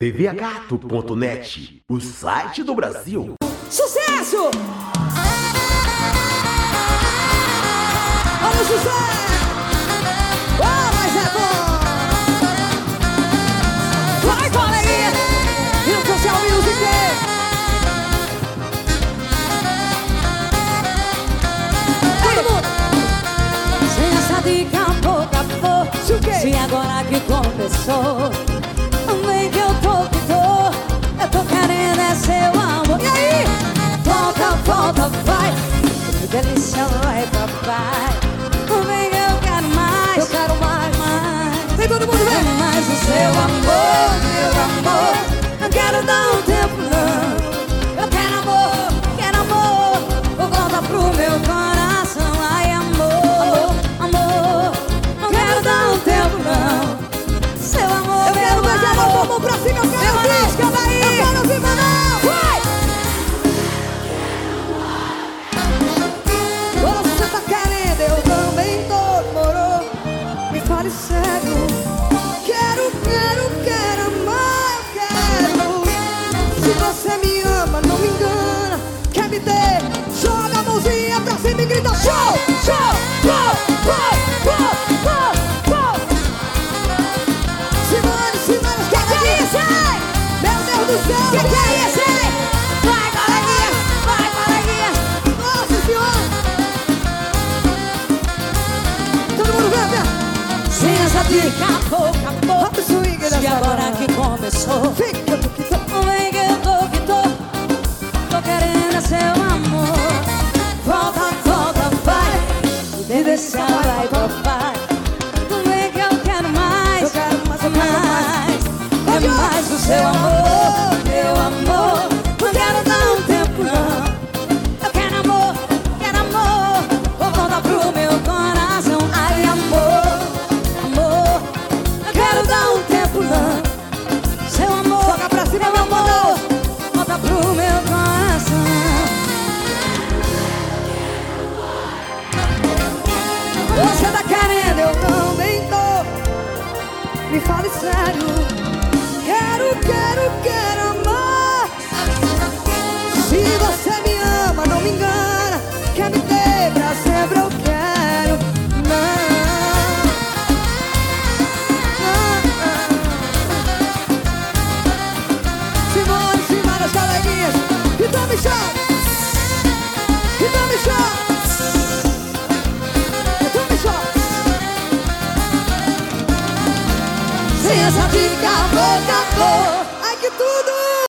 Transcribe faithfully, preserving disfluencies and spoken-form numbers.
T V gato ponto net, o site do Brasil. Sucesso! Olha o sucesso! Oh, mas é bom! Vai, coleguinha! E o Social Music! Todo mundo! Sem essa dica, acabou, acabou. Se agora que começou, vem que eu tô, que tô. Eu tô querendo é seu amor. E aí? Volta, volta, vai. Que delícia, vai, papai. Vem que eu quero mais. Eu quero mais, mais. Vem todo mundo, vem! É mais o seu amor, meu amor. Não quero dar um tempo, não. Eu quero amor, quero amor. Volta pro meu coração. Ai, amor, amor. Não quero dar um tempo, não. Seu amor, Eu quero mais amor, vamos pra cima, eu quero ouvir, canta aí! Eu quero ouvir, Manão! Vai! Agora você tá querendo, eu também tô, moro. Me fale sério. Quero, quero, quero amar, eu quero. Se você me ama, não me engana. Quer me ter? Joga a mãozinha pra cima e grita show, show, show, show, show, show, show. Simone, Simone, que que é isso, hein? Meu Deus do céu! Que que é isso, hein? Vai, coleguinha, vai, coleguinha. Nossa Senhora! Todo mundo vem, vem! Sem essa dica, acabou, acabou. Rock swing E dessa agora hora. que começou, Fica do que tô. vem que eu tô, que tô. Tô querendo é seu amor. Volta, volta, vai. Me deixa, vai, papai. Vem que eu quero mais. Eu quero mais, eu quero mais. É mais o seu amor.